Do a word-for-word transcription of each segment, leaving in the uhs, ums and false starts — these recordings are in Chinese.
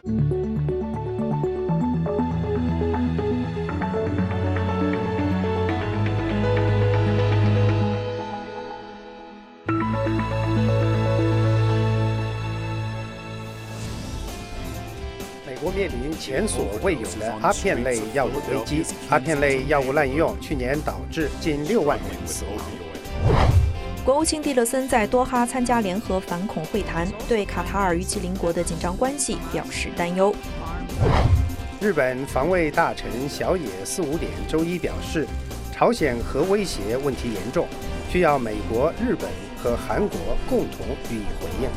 美国面临前所未有的阿片类药物危机，阿片类药物滥用去年导致近六万人死亡。 国务卿蒂勒森在多哈参加联合反恐会谈，对卡塔尔与其邻国的紧张关系表示担忧。 日本防卫大臣小野四五点周一表示，朝鲜核威胁问题严重，需要美国、日本和韩国共同予以回应。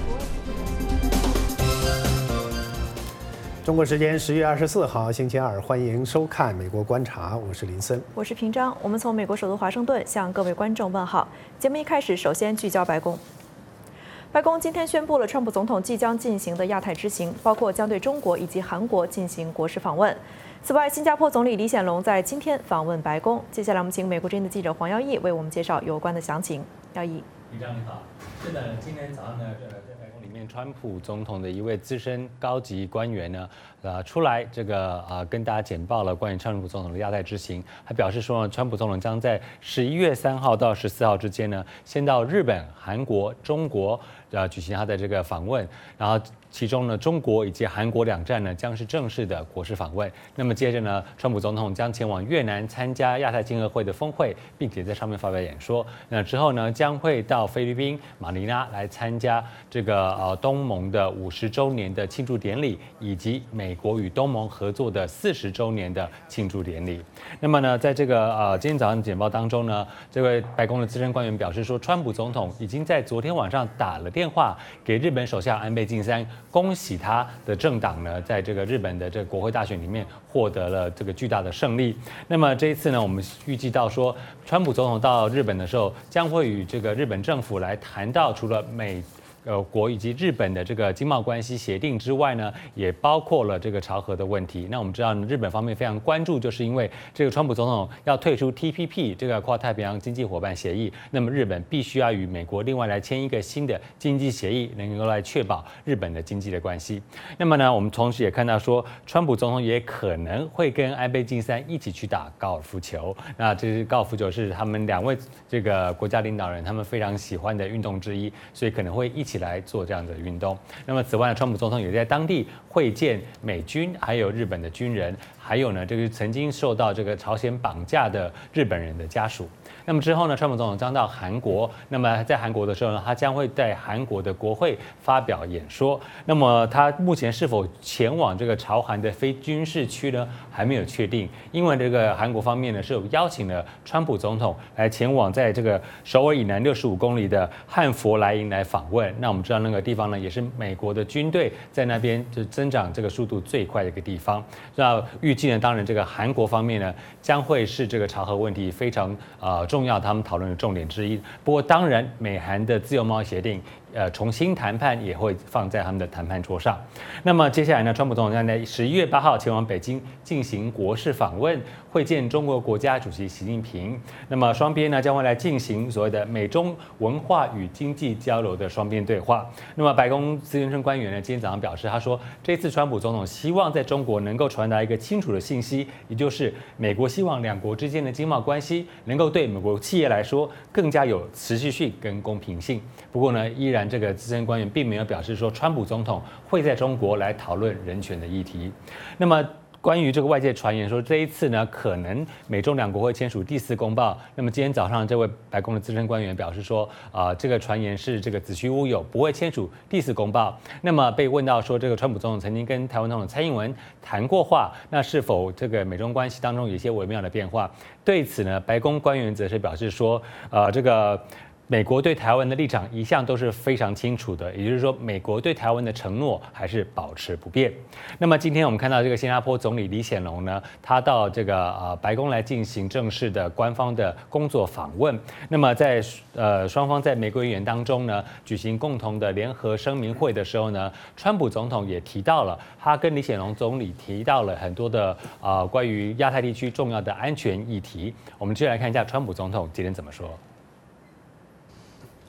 中国时间十月二十四号星期二，欢迎收看《美国观察》，我是林森， 我是平章。我们从美国首都华盛顿向各位观众问好。节目一开始，首先聚焦白宫。白宫今天宣布了川普总统即将进行的亚太之行，包括将对中国以及韩国进行国事访问。此外，新加坡总理李显龙在今天访问白宫。接下来，我们请美国之音的记者黄耀义为我们介绍有关的详情。耀义， 李长你好。是的，今天早上呢，呃，在白宫里面，川普总统的一位资深高级官员呢，呃，出来这个啊、呃，跟大家简报了关于川普总统的亚太之行。还表示说呢，川普总统将在十一月三号到十四号之间呢，先到日本、韩国、中国。呃，举行他的这个访问，然后其中呢，中国以及韩国两站呢将是正式的国事访问。那么接着呢，川普总统将前往越南参加亚太经合会的峰会，并且在上面发表演说。那之后呢，将会到菲律宾马尼拉来参加这个呃东盟的五十周年的庆祝典礼，以及美国与东盟合作的四十周年的庆祝典礼。那么呢，在这个呃今天早上的简报当中呢，这位白宫的资深官员表示说，川普总统已经在昨天晚上打了电。电话给日本首相安倍晋三，恭喜他的政党呢，在这个日本的这个国会大选里面获得了这个巨大的胜利。那么这一次呢，我们预计到说，川普总统到日本的时候，将会与这个日本政府来谈到除了美。呃，国以及日本的这个经贸关系协定之外呢，也包括了这个朝核的问题。那我们知道，日本方面非常关注，就是因为这个川普总统要退出 T P P 这个跨太平洋经济伙伴协议，那么日本必须要与美国另外来签一个新的经济协议，能够来确保日本的经济的关系。那么呢，我们同时也看到说，川普总统也可能会跟安倍晋三一起去打高尔夫球。那这是高尔夫球是他们两位这个国家领导人他们非常喜欢的运动之一，所以可能会一起。一起来做这样的运动。那么此外呢，川普总统也在当地会见美军，还有日本的军人，还有呢，这个曾经受到这个朝鲜绑架的日本人的家属。那么之后呢，川普总统将到韩国。那么在韩国的时候呢，他将会在韩国的国会发表演说。那么他目前是否前往这个朝韩的非军事区呢，还没有确定。因为这个韩国方面呢是有邀请了川普总统来前往在这个首尔以南六十五公里的汉佛莱营来访问。那我们知道那个地方呢，也是美国的军队在那边就增长这个速度最快的一个地方。那预计呢，当然这个韩国方面呢，将会是这个朝核问题非常呃重要他们讨论的重点之一。不过当然，美韩的自由贸易协定。呃，重新谈判也会放在他们的谈判桌上。那么接下来呢，川普总统将在十一月八号前往北京进行国事访问，会见中国国家主席习近平。那么双边呢将会来进行所谓的美中文化与经济交流的双边对话。那么白宫资深官员呢今天早上表示，他说这次川普总统希望在中国能够传达一个清楚的信息，也就是美国希望两国之间的经贸关系能够对美国企业来说更加有持续性跟公平性。不过呢，依然这个资深官员并没有表示说，川普总统会在中国来讨论人权的议题。那么，关于这个外界传言说，这一次呢，可能美中两国会签署第四公报。那么今天早上，这位白宫的资深官员表示说，啊、呃，这个传言是这个子虚乌有，不会签署第四公报。那么被问到说，这个川普总统曾经跟台湾总统蔡英文谈过话，那是否这个美中关系当中有一些微妙的变化？对此呢，白宫官员则是表示说，呃，这个。美国对台湾的立场一向都是非常清楚的，也就是说，美国对台湾的承诺还是保持不变。那么今天我们看到这个新加坡总理李显龙呢，他到这个呃白宫来进行正式的官方的工作访问。那么在呃双方在玫瑰园当中呢举行共同的联合声明会的时候呢，川普总统也提到了，他跟李显龙总理提到了很多的呃关于亚太地区重要的安全议题。我们接下来看一下川普总统今天怎么说。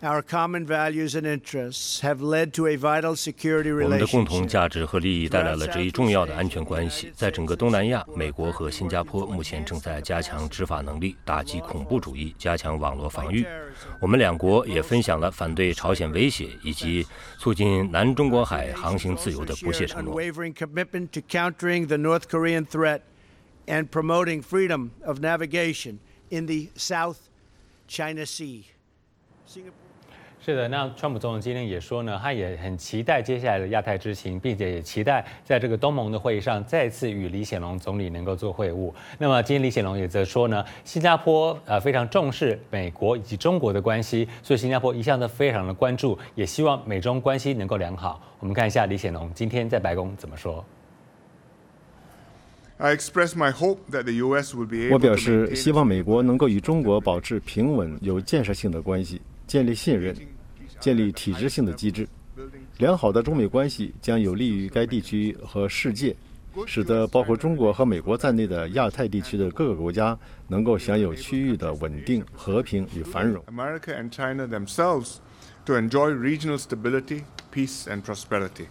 Our common values and interests have led to a vital security 我们的共同 relationship. 价值和利益带来了这一重要的安全关系。在整个东南亚，美国和新加坡目前正在加强执法能力，打击恐怖主义，加强网络防御。我们两国也分享了反对朝鲜威胁以及促进南中国海航行自由的不懈承诺。 Unwavering commitment to countering the North Korean threat and promoting freedom of navigation in the South China Sea. 是的，那川普总统今天也说呢，他也很期待接下来的亚太之行，并且也期待在这个东盟的会议上再次与李显龙总理能够做会晤。那么今天李显龙也则说呢，新加坡呃非常重视美国以及中国的关系，所以新加坡一向都非常的关注，也希望美中关系能够良好。我们看一下李显龙今天在白宫怎么说。 我表示，希望美国能够与中国保持平稳、有建设性的关系，建立信任，建立体制性的机制。良好的中美关系将有利于该地区和世界，使得包括中国和美国在内的亚太地区的各个国家能够享有区域的稳定、和平与繁荣。 America and China themselves to enjoy regional stability, peace and prosperity.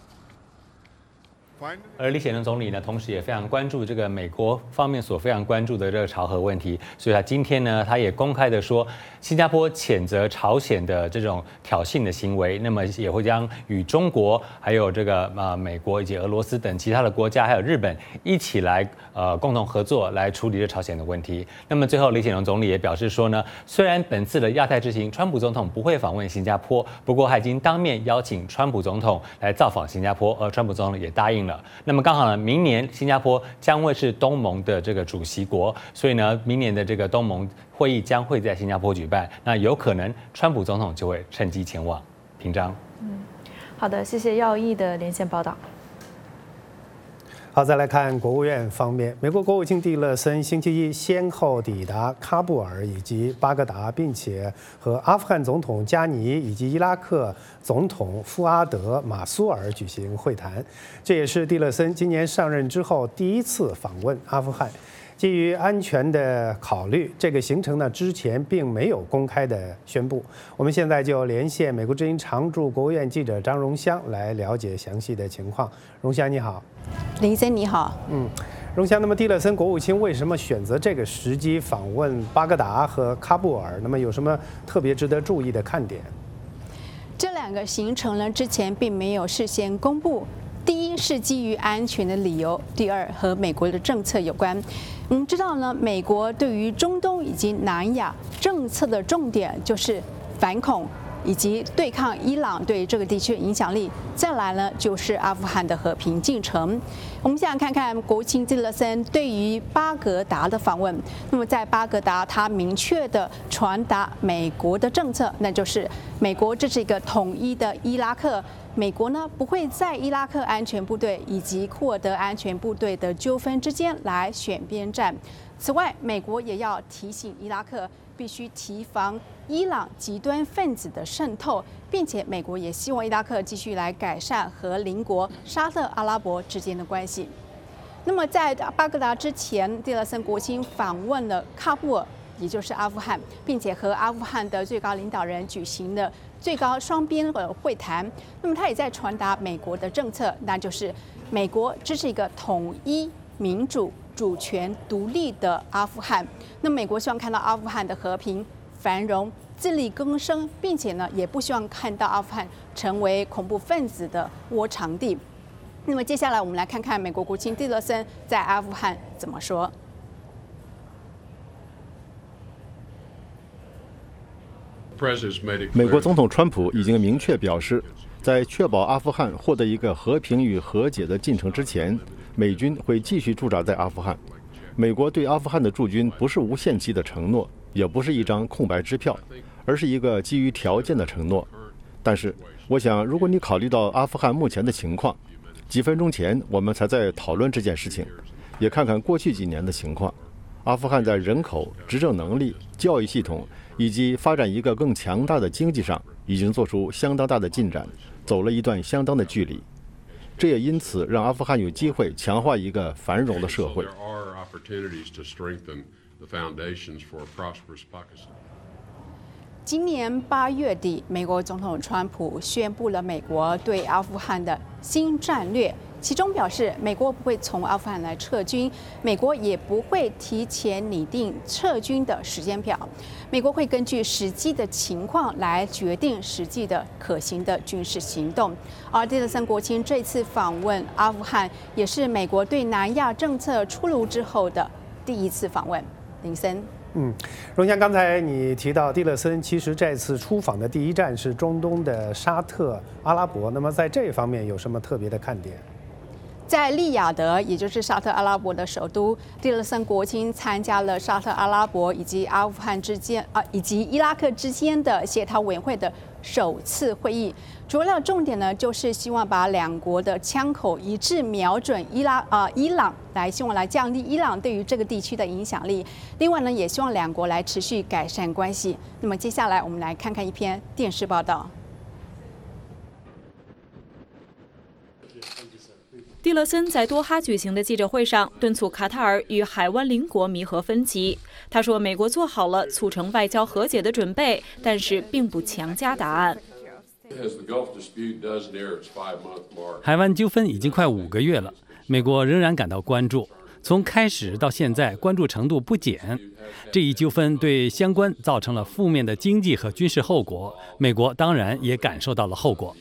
而李显龙总理呢，同时也非常关注这个美国方面所非常关注的这个朝核问题，所以他今天呢，他也公开的说，新加坡谴责朝鲜的这种挑衅的行为，那么也会将与中国、还有这个呃美国以及俄罗斯等其他的国家，还有日本一起来呃共同合作来处理这朝鲜的问题。那么最后，李显龙总理也表示说呢，虽然本次的亚太之行，川普总统不会访问新加坡，不过他已经当面邀请川普总统来造访新加坡，而川普总统也答应了。 那么刚好呢，明年新加坡将会是东盟的这个主席国，所以呢，明年的这个东盟会议将会在新加坡举办。那有可能川普总统就会趁机前往。平章。 嗯，好的，谢谢耀义的连线报道。 好，再来看国务院方面，美国国务卿蒂勒森星期一先后抵达喀布尔以及巴格达，并且和阿富汗总统加尼以及伊拉克总统富阿德·马苏尔举行会谈。这也是蒂勒森今年上任之后第一次访问阿富汗。基于安全的考虑，这个行程呢之前并没有公开的宣布。我们现在就连线美国之音常驻国务院记者张荣香来了解详细的情况。荣香你好。 林森你好， 嗯，荣香，那么蒂勒森国务卿为什么选择这个时机访问巴格达和喀布尔？那么有什么特别值得注意的看点？ 这两个行程呢，之前并没有事先公布。第一是基于安全的理由，第二和美国的政策有关。我们知道呢，美国对于中东以及南亚政策的重点就是反恐。 以及对抗伊朗对这个地区的影响力，再来呢就是阿富汗的和平进程。我们现在看看国务卿蒂勒森对于巴格达的访问。那么在巴格达，他明确的传达美国的政策，那就是美国这是一个统一的伊拉克。 美国呢不会在伊拉克安全部队以及库尔德安全部队的纠纷之间来选边站。此外，美国也要提醒伊拉克必须提防伊朗极端分子的渗透，并且美国也希望伊拉克继续来改善和邻国沙特阿拉伯之间的关系。那么在巴格达之前，蒂勒森国务卿访问了喀布尔，也就是阿富汗，并且和阿富汗的最高领导人举行了 最高双边的会谈，那么他也在传达美国的政策，那就是美国支持一个统一、民主、主权、独立的阿富汗。那美国希望看到阿富汗的和平、繁荣、自力更生，并且呢，也不希望看到阿富汗成为恐怖分子的窝藏地。那么接下来我们来看看美国国务卿蒂勒森在阿富汗怎么说。 美国总统川普已经明确表示，在确保阿富汗获得一个和平与和解的进程之前，美军会继续驻扎在阿富汗。美国对阿富汗的驻军不是无限期的承诺，也不是一张空白支票，而是一个基于条件的承诺。但是，我想，如果你考虑到阿富汗目前的情况，几分钟前我们才在讨论这件事情，也看看过去几年的情况，阿富汗在人口、执政能力、教育系统 以及发展一个更强大的经济上，已经做出相当大的进展，走了一段相当的距离。这也因此让阿富汗有机会强化一个繁荣的社会。 今年八月底，美国总统川普宣布了美国对阿富汗的新战略，其中表示美国不会从阿富汗来撤军，美国也不会提前拟定撤军的时间表，美国会根据实际的情况来决定实际的可行的军事行动。而蒂勒森国卿这次访问阿富汗，也是美国对南亚政策出炉之后的第一次访问。林森。 嗯，荣翔，刚才你提到蒂勒森，其实这次出访的第一站是中东的沙特阿拉伯，那么在这方面有什么特别的看点？ 在利雅得，也就是沙特阿拉伯的首都，蒂勒森国卿参加了沙特阿拉伯以及阿富汗之间啊以及伊拉克之间的协调委员会的首次会议。主要重点呢，就是希望把两国的枪口一致瞄准伊拉啊、呃、伊朗，来希望来降低伊朗对于这个地区的影响力。另外呢，也希望两国来持续改善关系。那么接下来我们来看看一篇电视报道。 蒂勒森在多哈举行的记者会上敦促卡塔尔与海湾邻国弥合分歧。他说，美国做好了促成外交和解的准备，但是并不强加答案。 海湾纠纷已经快五个月了，美国仍然感到关注，从开始到现在关注程度不减。这一纠纷对相关造成了负面的经济和军事后果，美国当然也感受到了后果。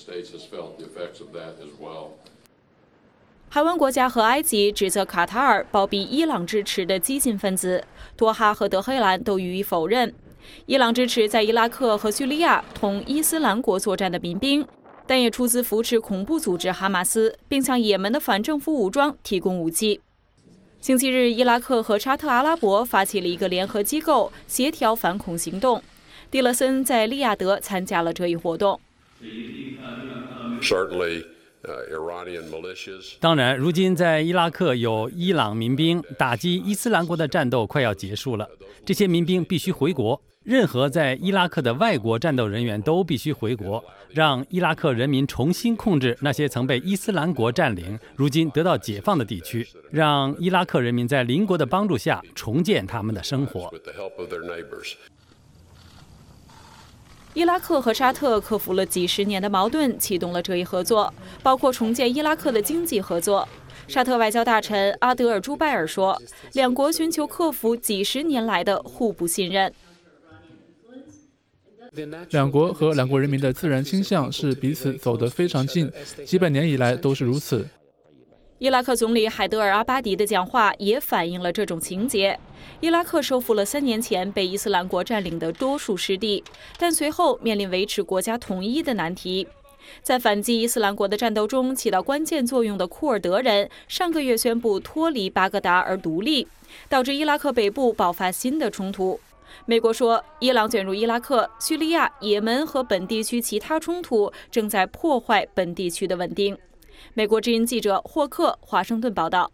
海湾国家和埃及指责卡塔尔包庇伊朗支持的激进分子，多哈和德黑兰都予以否认。伊朗支持在伊拉克和叙利亚同伊斯兰国作战的民兵，但也出资扶持恐怖组织哈马斯，并向也门的反政府武装提供武器。星期日，伊拉克和沙特阿拉伯发起了一个联合机构协调反恐行动，蒂勒森在利雅得参加了这一活动。 当然，如今在伊拉克有伊朗民兵打击伊斯兰国的战斗快要结束了，这些民兵必须回国。任何在伊拉克的外国战斗人员都必须回国，让伊拉克人民重新控制那些曾被伊斯兰国占领、如今得到解放的地区，让伊拉克人民在邻国的帮助下重建他们的生活。 伊拉克和沙特克服了几十年的矛盾，启动了这一合作，包括重建伊拉克的经济合作。沙特外交大臣阿德尔朱拜尔说，两国寻求克服几十年来的互不信任。 两国和两国人民的自然倾向是彼此走得非常近，几百年以来都是如此。 伊拉克总理海德尔·阿巴迪的讲话也反映了这种情节。伊拉克收复了三年前被伊斯兰国占领的多数失地，但随后面临维持国家统一的难题。在反击伊斯兰国的战斗中起到关键作用的库尔德人，上个月宣布脱离巴格达而独立，导致伊拉克北部爆发新的冲突。美国说，伊朗卷入伊拉克、叙利亚、也门和本地区其他冲突，正在破坏本地区的稳定。美国之音记者霍克华盛顿报道。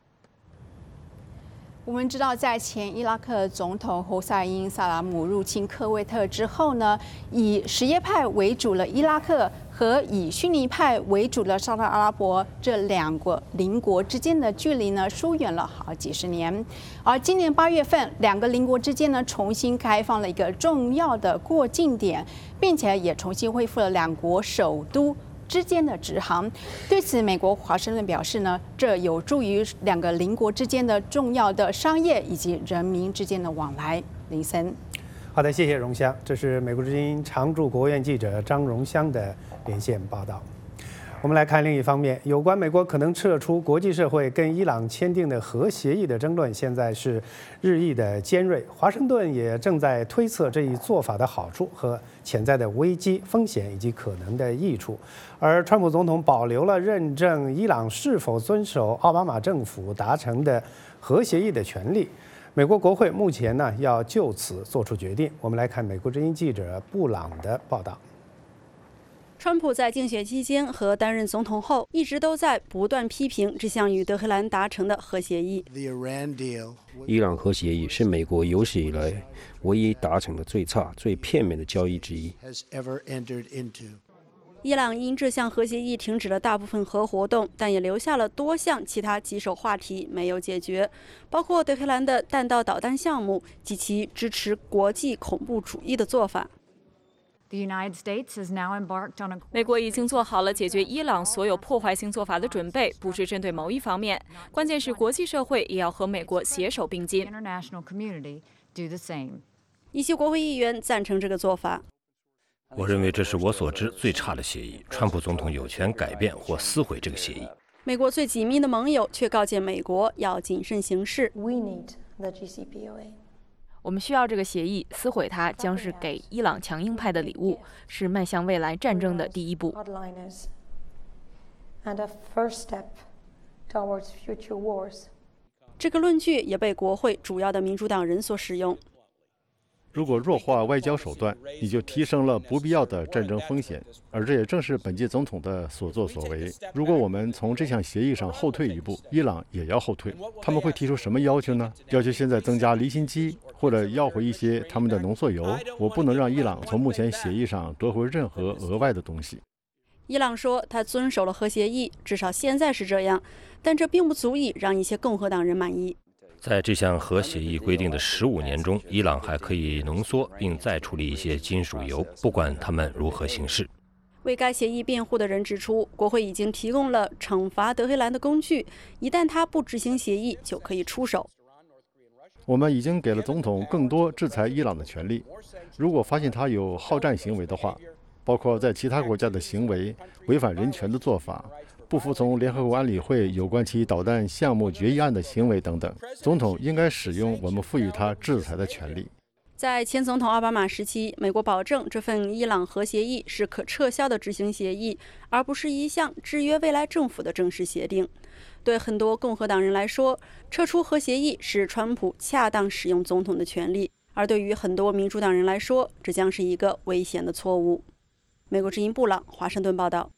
我们知道，在前伊拉克总统侯赛因·萨拉姆入侵科威特之后呢，以什叶派为主的伊拉克和以逊尼派为主的沙特阿拉伯这两个邻国之间的距离呢，疏远了好几十年。而今年八月份，两个邻国之间呢，重新开放了一个重要的过境点，并且也重新恢复了两国首都之间的直航。对此，美国华盛顿表示呢，这有助于两个邻国之间的重要的商业以及人民之间的往来。林森， 好的，谢谢荣香，这是美国之音常驻国务院记者张荣香的连线报道。我们来看另一方面，有关美国可能撤出国际社会跟伊朗签订的核协议的争论，现在是日益的尖锐。华盛顿也正在推测这一做法的好处和潜在的危机、风险以及可能的益处。而川普总统保留了认证伊朗是否遵守奥巴马政府达成的核协议的权利。美国国会目前呢要就此做出决定。我们来看美国之音记者布朗的报道。 川普在竞选期间和担任总统后，一直都在不断批评这项与德黑兰达成的核协议。 伊朗核协议是美国有史以来唯一达成的最差、最片面的交易之一。 伊朗因这项核协议停止了大部分核活动，但也留下了多项其他棘手话题没有解决，包括德黑兰的弹道导弹项目及其支持国际恐怖主义的做法。 美国已经做好了解决伊朗所有破坏性做法的准备，不是针对某一方面，关键是国际社会也要和美国携手并进。 一些国会议员赞成这个做法。 我认为这是我所知最差的协议。川普总统有权改变或撕毁这个协议。 美国最紧密的盟友却告诫美国要谨慎行事。 我们需要这个协议，撕毁它将是给伊朗强硬派的礼物，是迈向未来战争的第一步。 这个论据也被国会主要的民主党人所使用。 如果弱化外交手段，你就提升了不必要的战争风险，而这也正是本届总统的所作所为。如果我们从这项协议上后退一步，伊朗也要后退。他们会提出什么要求呢？要求现在增加离心机，或者要回一些他们的浓缩铀。我不能让伊朗从目前协议上夺回任何额外的东西。 伊朗说他遵守了核协议，至少现在是这样，但这并不足以让一些共和党人满意。 在这项核协议规定的十五年中，伊朗还可以浓缩并再处理一些金属铀，不管他们如何行事。 为该协议辩护的人指出，国会已经提供了惩罚德黑兰的工具，一旦他不执行协议，就可以出手。 我们已经给了总统更多制裁伊朗的权利。如果发现他有好战行为的话，包括在其他国家的行为、违反人权的做法、不服从联合国安理会有关其导弹项目决议案的行为等等，总统应该使用我们赋予他制裁的权利。 在前总统奥巴马时期，美国保证这份伊朗核协议是可撤销的执行协议，而不是一项制约未来政府的正式协定。对很多共和党人来说，撤出核协议是川普恰当使用总统的权利，而对于很多民主党人来说，这将是一个危险的错误。美国之音布朗华盛顿报道。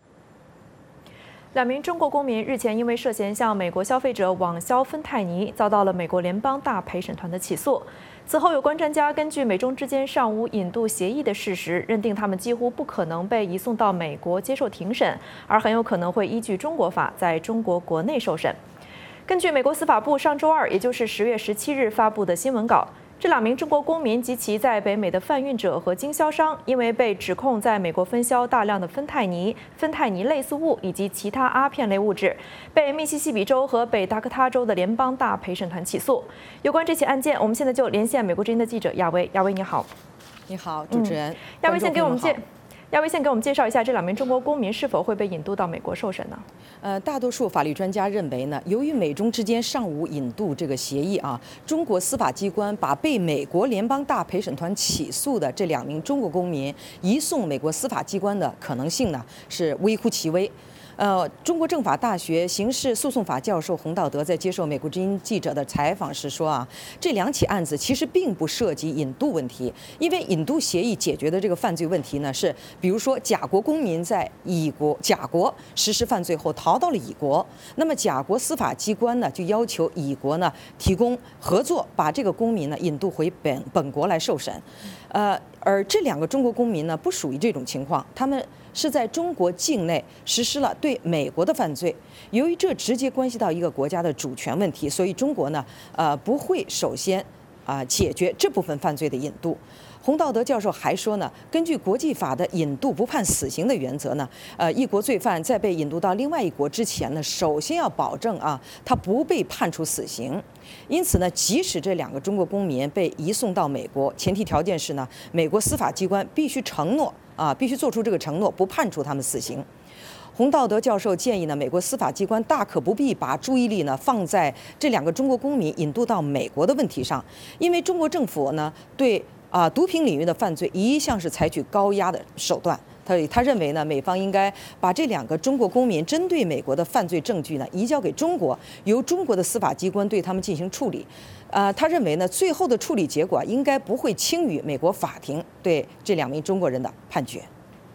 两名中国公民日前因为涉嫌向美国消费者网销芬太尼，遭到了美国联邦大陪审团的起诉。此后，有关专家根据美中之间尚无引渡协议的事实，认定他们几乎不可能被移送到美国接受庭审，而很有可能会依据中国法在中国国内受审。根据美国司法部上周二，也就是十月十七日发布的新闻稿，这两名中国公民及其在北美的贩运者和经销商，因为被指控在美国分销大量的芬太尼、芬太尼类似物以及其他阿片类物质，被密西西比州和北达科他州的联邦大陪审团起诉。有关这起案件，我们现在就连线美国之音的记者亚薇。亚薇，你好。 你好，主持人。嗯、 亚薇，先给我们介。亚薇，先给我们介绍一下这两名中国公民是否会被引渡到美国受审呢？ 呃，大多数法律专家认为呢，由于美中之间尚无引渡这个协议啊，中国司法机关把被美国联邦大陪审团起诉的这两名中国公民移送美国司法机关的可能性呢是微乎其微。呃，中国政法大学刑事诉讼法教授洪道德在接受美国之音记者的采访时说啊，这两起案子其实并不涉及引渡问题，因为引渡协议解决的这个犯罪问题呢是，比如说甲国公民在乙国甲国实施犯罪后逃到了乙国，那么甲国司法机关呢就要求乙国呢提供合作，把这个公民呢引渡回本本国来受审。呃，而这两个中国公民呢不属于这种情况，他们是在中国境内实施了对美国的犯罪，由于这直接关系到一个国家的主权问题，所以中国呢，呃，不会首先啊、呃、解决这部分犯罪的引渡。洪道德教授还说呢，根据国际法的引渡不判死刑的原则呢，呃，一国罪犯在被引渡到另外一国之前呢，首先要保证啊，他不被判处死刑。因此呢，即使这两个中国公民被移送到美国，前提条件是呢，美国司法机关必须承诺啊，必须做出这个承诺，不判处他们死刑。洪道德教授建议呢，美国司法机关大可不必把注意力呢放在这两个中国公民引渡到美国的问题上，因为中国政府呢对啊毒品领域的犯罪一向是采取高压的手段。他他认为呢，美方应该把这两个中国公民针对美国的犯罪证据呢移交给中国，由中国的司法机关对他们进行处理。呃，他认为呢，最后的处理结果应该不会轻于美国法庭对这两名中国人的判决。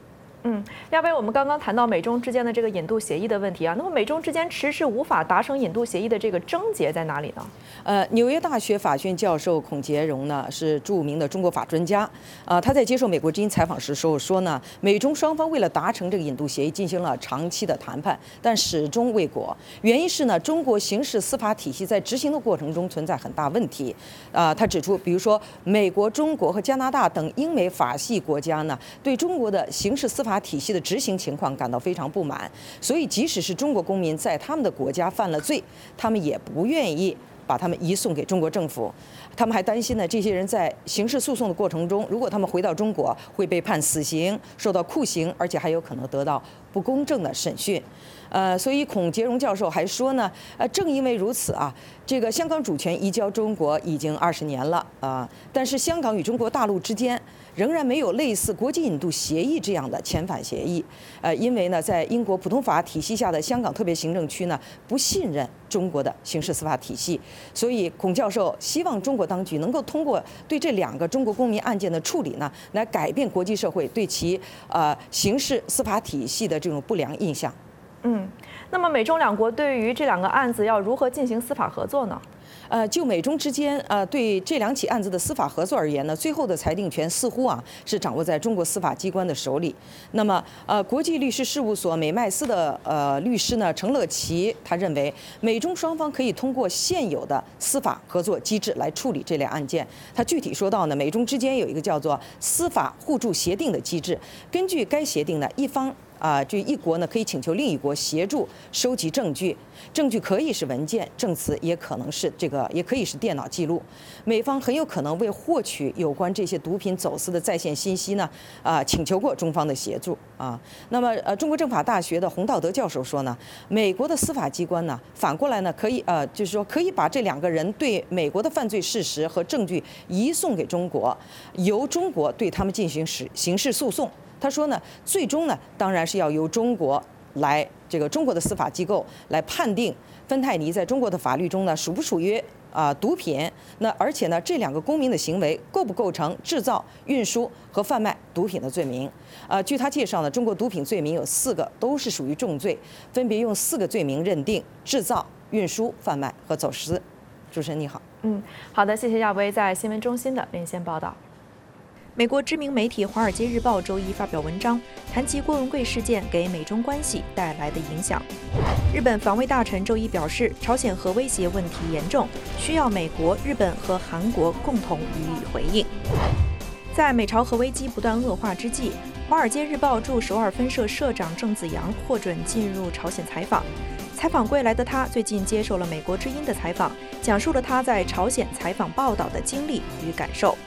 嗯，亚威，我们刚刚谈到美中之间的这个引渡协议的问题啊，那么美中之间迟迟无法达成引渡协议的这个症结在哪里呢？ 呃，纽约大学法学院教授孔杰荣呢是著名的中国法专家，啊、呃，他在接受美国之音采访时时候说呢，美中双方为了达成这个引渡协议进行了长期的谈判，但始终未果。原因是呢，中国刑事司法体系在执行的过程中存在很大问题。啊、呃，他指出，比如说美国、中国和加拿大等英美法系国家呢，对中国的刑事司法体系的执行情况感到非常不满，所以即使是中国公民在他们的国家犯了罪，他们也不愿意把他们移送给中国政府。他们还担心呢，这些人在刑事诉讼的过程中，如果他们回到中国，会被判死刑、受到酷刑，而且还有可能得到不公正的审讯。呃，所以孔杰荣教授还说呢，呃，正因为如此啊，这个香港主权移交中国已经二十年了啊、呃，但是香港与中国大陆之间仍然没有类似国际引渡协议这样的遣返协议。呃，因为呢，在英国普通法体系下的香港特别行政区呢，不信任中国的刑事司法体系，所以孔教授希望中国当局能够通过对这两个中国公民案件的处理呢，来改变国际社会对其呃刑事司法体系的这种不良印象。 嗯，那么美中两国对于这两个案子要如何进行司法合作呢？ 呃，就美中之间呃对这两起案子的司法合作而言呢，最后的裁定权似乎啊是掌握在中国司法机关的手里。那么呃，国际律师事务所美麦斯的呃律师呢程乐琪，他认为美中双方可以通过现有的司法合作机制来处理这类案件。他具体说到呢，美中之间有一个叫做司法互助协定的机制，根据该协定呢，一方啊，这一国呢可以请求另一国协助收集证据，证据可以是文件、证词，也可能是这个，也可以是电脑记录。美方很有可能为获取有关这些毒品走私的在线信息呢，啊，请求过中方的协助啊。那么呃，中国政法大学的洪道德教授说呢，美国的司法机关呢，反过来呢可以呃，就是说可以把这两个人对美国的犯罪事实和证据移送给中国，由中国对他们进行刑刑事诉讼。他说呢，最终呢，当然是要由中国来这个中国的司法机构来判定芬太尼在中国的法律中呢属不属于啊、呃、毒品。那而且呢，这两个公民的行为构不构成制造、运输和贩卖毒品的罪名？呃，据他介绍呢，中国毒品罪名有四个，都是属于重罪，分别用四个罪名认定：制造、运输、贩卖和走私。主持人你好。 嗯，好的，谢谢亚威在新闻中心的连线报道。美国知名媒体《华尔街日报》周一发表文章，谈及郭文贵事件给美中关系带来的影响。日本防卫大臣周一表示，朝鲜核威胁问题严重，需要美国、日本和韩国共同予以回应。在美朝核危机不断恶化之际，《华尔街日报》驻首尔分社社长郑子阳获准进入朝鲜采访。采访归来的他，最近接受了美国之音的采访，讲述了他在朝鲜采访报道的经历与感受。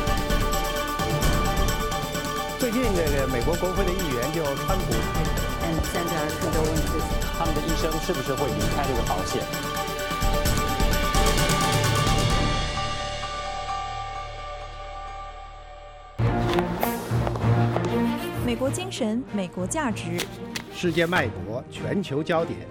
最近这个美国国会的议员就川普 send our condolences. 他们的医生是不是会离开这个保险？ 美国精神，美国价值， 世界脉搏，全球焦点。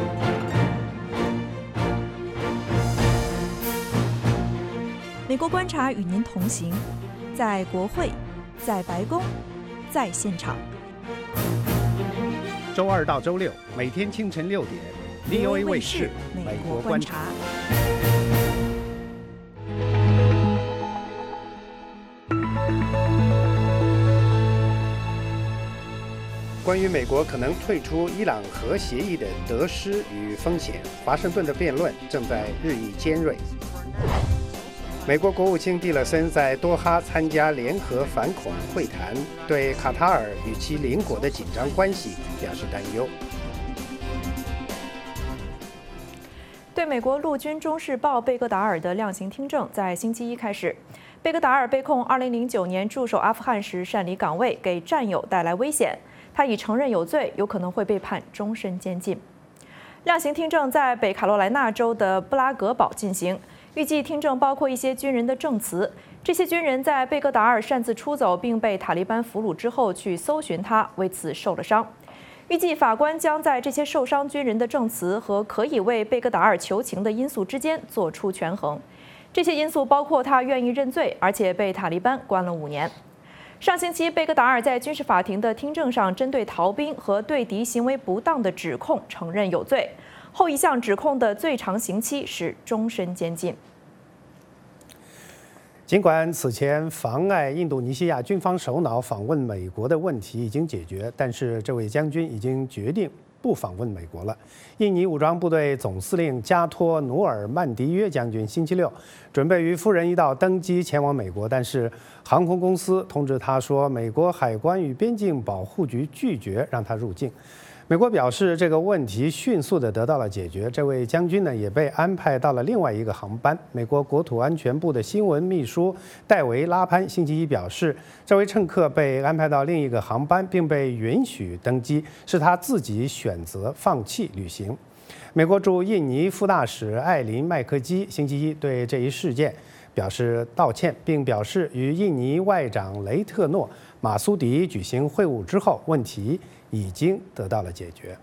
美国观察与您同行，在国会，在白宫，在现场。 周二到周六，每天清晨六点 ，V O A 卫视《美国观察》。关于美国可能退出伊朗核协议的得失与风险，华盛顿的辩论正在日益尖锐。美国国务卿蒂勒森在多哈参加联合反恐会谈，对卡塔尔与其邻国的紧张关系表示担忧。 对美国陆军中士报贝戈达尔的量刑听证在星期一开始。贝戈达尔被控二零零九年驻守阿富汗时擅离岗位，给战友带来危险。他已承认有罪，有可能会被判终身监禁。量刑听证在北卡罗来纳州的布拉格堡进行，预计听证包括一些军人的证词。这些军人在贝戈达尔擅自出走并被塔利班俘虏之后去搜寻他，为此受了伤。预计法官将在这些受伤军人的证词和可以为贝戈达尔求情的因素之间做出权衡。这些因素包括他愿意认罪，而且被塔利班关了五年。上星期，贝戈达尔在军事法庭的听证上，针对逃兵和对敌行为不当的指控承认有罪。后一项指控的最长刑期是终身监禁。 尽管此前妨碍印度尼西亚军方首脑访问美国的问题已经解决，但是这位将军已经决定不访问美国了。印尼武装部队总司令加托努尔曼迪约将军星期六准备与夫人一道登机前往美国，但是航空公司通知他说，美国海关与边境保护局拒绝让他入境。美国表示这个问题迅速地得到了解决，这位将军呢也被安排到了另外一个航班。美国国土安全部的新闻秘书戴维拉潘星期一表示，这位乘客被安排到另一个航班并被允许登机，是他自己选择放弃旅行。美国驻印尼副大使艾琳麦克基星期一对这一事件表示道歉，并表示与印尼外长雷特诺·马苏迪举行会晤之后，问题已经得到了解决。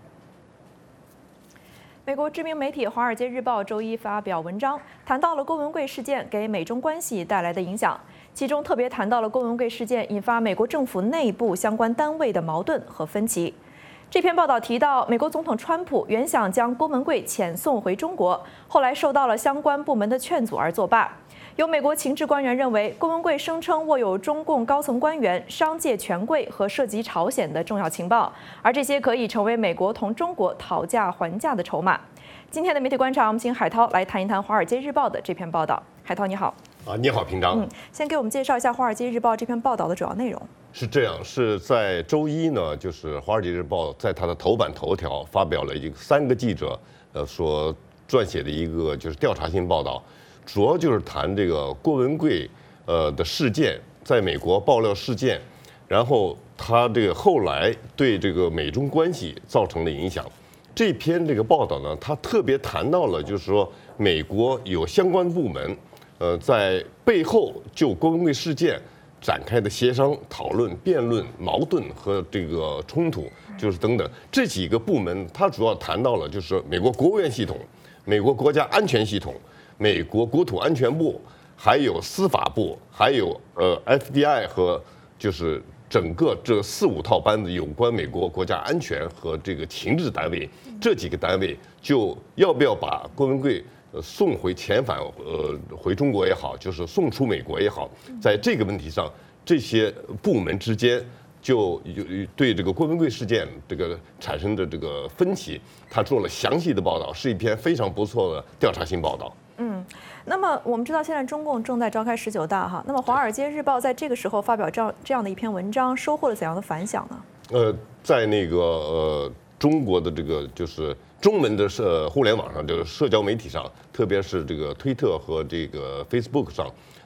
美国知名媒体《华尔街日报》周一发表文章，谈到了郭文贵事件给美中关系带来的影响，其中特别谈到了郭文贵事件引发美国政府内部相关单位的矛盾和分歧。这篇报道提到，美国总统川普原想将郭文贵遣送回中国，后来受到了相关部门的劝阻而作罢。有美国情治官员认为，郭文贵声称握有中共高层官员、商界权贵和涉及朝鲜的重要情报，而这些可以成为美国同中国讨价还价的筹码。今天的媒体观察，我们请海涛来谈一谈《华尔街日报》的这篇报道。海涛，你好。 啊，你好，平章。 嗯，先给我们介绍一下《华尔街日报》这篇报道的主要内容。 是这样，是在周一呢，就是《华尔街日报》在它的头版头条发表了一个三个记者呃所撰写的一个就是调查性报道。主要就是谈这个郭文贵呃的事件，在美国爆料事件，然后他这个后来对这个美中关系造成的影响。这篇这个报道呢，他特别谈到了，就是说美国有相关部门，呃，在背后就郭文贵事件展开的协商、讨论、辩论、矛盾和这个冲突，就是等等这几个部门，他主要谈到了就是美国国务院系统、美国国家安全系统。美国国土安全部，还有司法部，还有呃 F B I 和就是整个这四五套班子有关美国国家安全和这个情治单位，这几个单位就要不要把郭文贵呃送回遣返呃回中国也好，就是送出美国也好，在这个问题上，这些部门之间就有对这个郭文贵事件这个产生的这个分歧，他做了详细的报道，是一篇非常不错的调查性报道。 嗯，那么我们知道现在中共正在召开十九大哈，那么《华尔街日报》在这个时候发表这样这样的一篇文章，收获了怎样的反响呢？ 呃，在那个呃中国的这个就是中文的社互联网上，就是社交媒体上，特别是这个推特和这个 Facebook 上，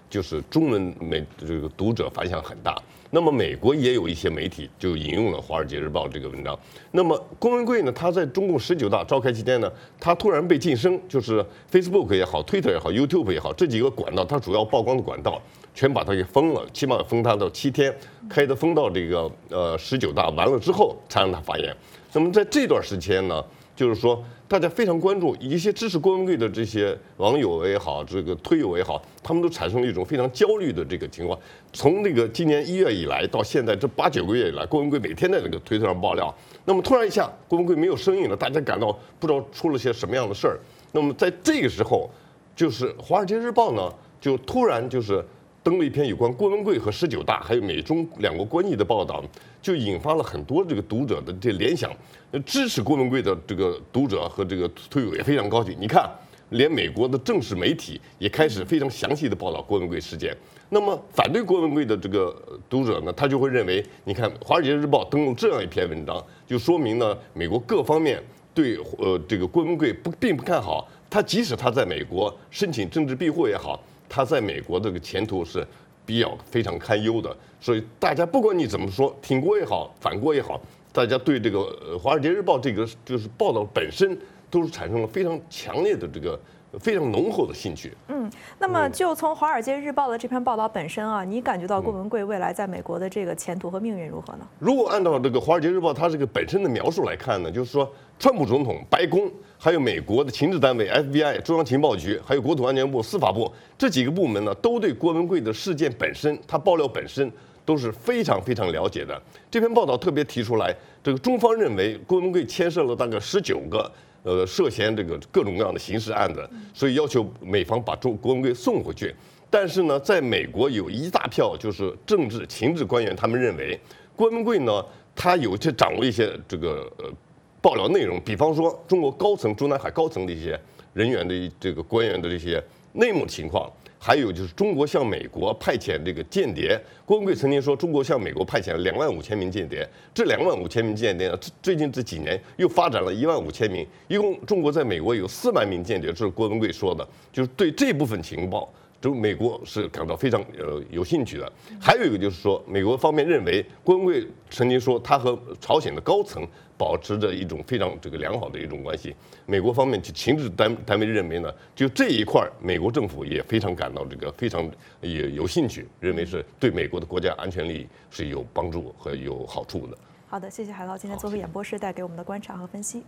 就是中文媒这个读者反响很大。那么美国也有一些媒体就引用了《华尔街日报》这个文章。那么郭文贵呢，他在中共十九大召开期间呢，他突然被晋升，就是 Facebook 也好 ，Twitter 也好 ，YouTube 也好，这几个管道，他主要曝光的管道全把他给封了，起码封他到七天，开的封到这个呃十九大完了之后才让他发言。那么在这段时间呢，就是说大家非常关注一些支持郭文贵的这些网友也好，这个推友也好，他们都产生了一种非常焦虑的这个情况。从这个今年一月以来到现在这八九个月以来，郭文贵每天在这个推特上爆料，那么突然一下郭文贵没有声音了，大家感到不知道出了些什么样的事儿。那么在这个时候，就是《华尔街日报》呢，就突然就是登了一篇有关郭文贵和十九大还有美中两国关系的报道，就引发了很多这个读者的这联想。支持郭文贵的这个读者和这个推友也非常高兴。你看，连美国的正式媒体也开始非常详细的报道郭文贵事件。那么反对郭文贵的这个读者呢，他就会认为，你看《华尔街日报》登录这样一篇文章，就说明呢，美国各方面对呃这个郭文贵不并不看好。他即使他在美国申请政治庇护也好，他在美国这个前途是比较非常堪忧的。所以大家不管你怎么说，挺郭也好，反郭也好，大家对这个《华尔街日报》这个就是报道本身都是产生了非常强烈的这个非常浓厚的兴趣。 嗯，那么就从《华尔街日报》的这篇报道本身啊，你感觉到郭文贵未来在美国的这个前途和命运如何呢？ 如果按照这个《华尔街日报》它这个本身的描述来看呢，就是说，川普总统、白宫，还有美国的情治单位 F B I 中央情报局，还有国土安全部、司法部这几个部门呢，都对郭文贵的事件本身，他爆料本身都是非常非常了解的。这篇报道特别提出来，这个中方认为郭文贵牵涉了大概十九个呃涉嫌这个各种各样的刑事案子，所以要求美方把中郭文贵送回去。但是呢，在美国有一大票就是政治情治官员，他们认为郭文贵呢，他有些掌握一些这个呃爆料内容，比方说中国高层、中南海高层的一些人员的这个官员的这些内幕情况。还有就是中国向美国派遣这个间谍，郭文贵曾经说中国向美国派遣了两万五千名间谍，这两万五千名间谍呢，最近这几年又发展了一万五千名，一共中国在美国有四万名间谍，这是郭文贵说的，就是对这部分情报，就美国是感到非常呃有兴趣的。还有一个就是说，美国方面认为郭文贵曾经说他和朝鲜的高层保持着一种非常这个良好的一种关系。美国方面就情治单单位认为呢，就这一块，美国政府也非常感到这个非常也有兴趣，认为是对美国的国家安全利益是有帮助和有好处的。 好的，谢谢海涛今天做客演播室带给我们的观察和分析。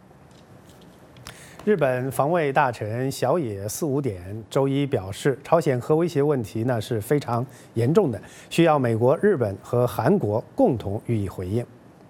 日本防卫大臣小野四五点周一表示，朝鲜核威胁问题呢是非常严重的，需要美国、日本和韩国共同予以回应。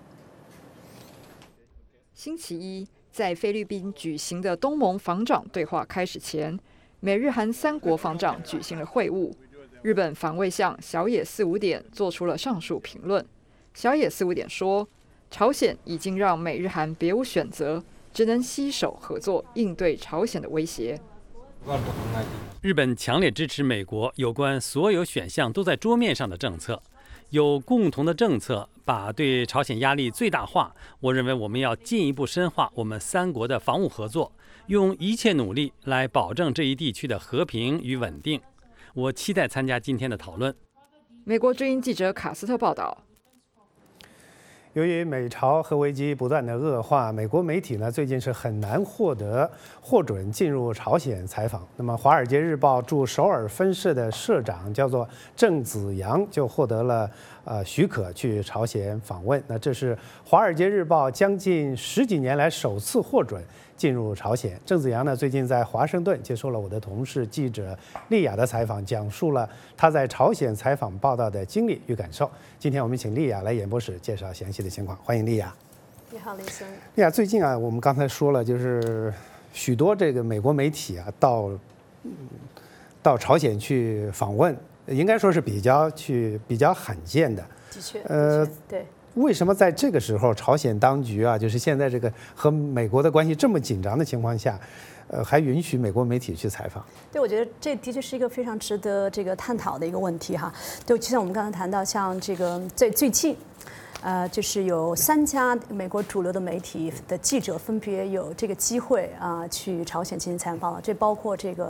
星期一，在菲律宾举行的东盟防长对话开始前，美日韩三国防长举行了会晤。日本防卫相小野四五点做出了上述评论。小野四五点说，朝鲜已经让美日韩别无选择，只能携手合作应对朝鲜的威胁。 日本强烈支持美国有关所有选项都在桌面上的政策，有共同的政策把对朝鲜压力最大化。我认为我们要进一步深化我们三国的防务合作，用一切努力来保证这一地区的和平与稳定。我期待参加今天的讨论。 美国之音记者卡斯特报道。 由于美朝核危机不断的恶化，美国媒体呢最近是很难获得获准进入朝鲜采访。那么，《华尔街日报》驻首尔分社的社长叫做郑子阳就获得了呃许可去朝鲜访问。那这是《华尔街日报》将近十几年来首次获准进入朝鲜。郑子阳呢最近在华盛顿接受了我的同事记者丽雅的采访，讲述了他在朝鲜采访报道的经历与感受。今天我们请丽雅来演播室介绍详细的情况，欢迎丽雅。 你好，雷森。 丽雅，最近啊，我们刚才说了，就是许多这个美国媒体啊，到到朝鲜去访问，应该说是比较去比较罕见的。 的确， 呃， 对。 为什么在这个时候，朝鲜当局啊，就是现在这个和美国的关系这么紧张的情况下，呃，还允许美国媒体去采访？ 对，我觉得这的确是一个非常值得这个探讨的一个问题哈。就就像我们刚才谈到，像这个最最近，呃，就是有三家美国主流的媒体的记者分别有这个机会啊、呃、去朝鲜进行采访了，这包括这个